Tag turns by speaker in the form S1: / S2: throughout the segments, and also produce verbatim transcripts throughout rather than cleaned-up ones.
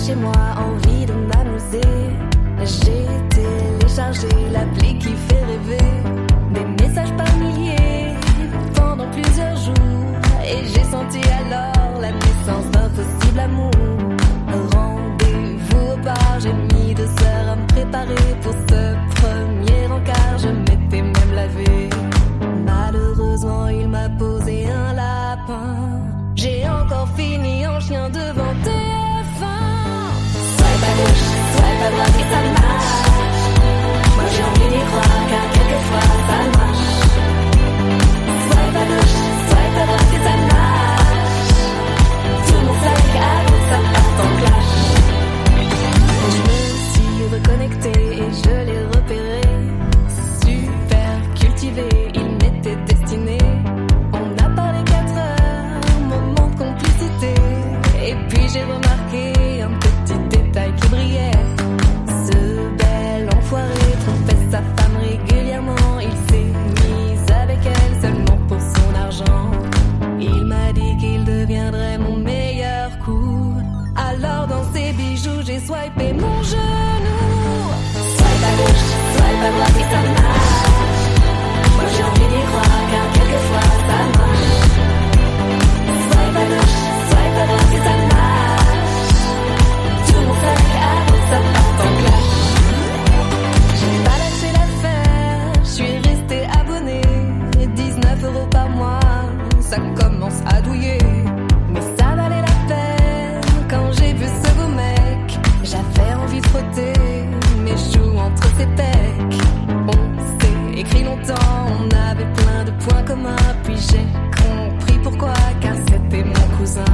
S1: chez moi, envie de m'amuser. J'ai téléchargé l'appli qui fait rêver. Des messages par milliers pendant plusieurs jours. Et j'ai senti alors la naissance d'un possible amour. Rendez-vous au bar, j'ai mis deux heures à me préparer pour ce premier encart. Je m'étais même lavé. Malheureusement, il m'a posé un lapin. J'ai encore fini en chien devant T F un. Swipe à gauche, swipe à droite et ça marche. Moi j'ai envie d'y croire car quelquefois ça marche. Swipe à gauche, swipe à droite et ça marche. Tout mon sac avant que ça parte en clash. Je me suis reconnecté et je l'ai repéré. Super cultivé, il m'était destiné. On a parlé quatre heures, moment de complicité. Et puis j'ai remarqué un petit détail qui brillait. Ce bel enfoiré trompait sa femme régulièrement. Il s'est mis avec elle seulement pour son argent. Il m'a dit qu'il deviendrait mon meilleur coup. Alors dans ses bijoux j'ai swipé mon genou. Swipe à gauche, swipe à droite et ça marche. Moi j'ai envie d'y croire car quelquefois ça marche. Swipe à gauche, swipe à droite et ça marche. Tout mon sac avant que ça parte en clash. J'ai pas lâché l'affaire, je suis resté abonné. dix-neuf euros par mois, ça commence à douiller. Mais ça valait la peine quand j'ai vu ce beau mec. J'avais envie de frotter mes joues entre ses pecs. On s'est écrit longtemps, on avait plein de points communs. Puis j'ai compris pourquoi, car c'était mon cousin.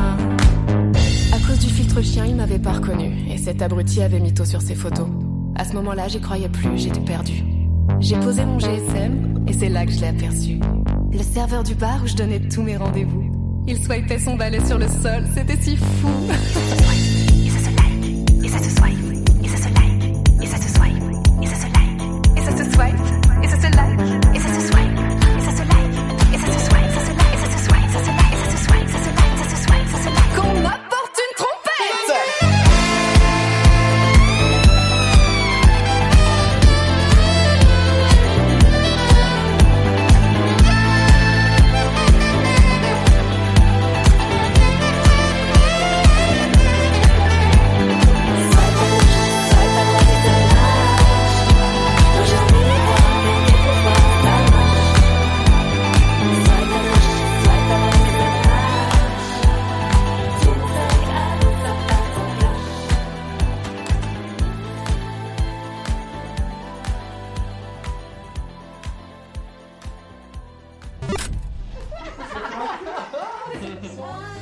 S1: À cause du filtre chien, il m'avait pas reconnu. Et cet abruti avait mytho sur ses photos. À ce moment-là, j'y croyais plus, j'étais perdue. J'ai posé mon G S M et c'est là que je l'ai aperçu. Le serveur du bar où je donnais tous mes rendez-vous. Il swipait son balai sur le sol, c'était si fou. Et ça se like, et ça se swipe, et ça se like, et ça se swipe, et ça se like, et ça se swipe, et ça se like, et ça se swipe, et ça se like, et ça se swipe, ça se like, et ça se swipe, ça se like, et ça se swipe, ça se like, ça se swipe, ça se like. Qu'on m'apporte une trompette.
S2: One.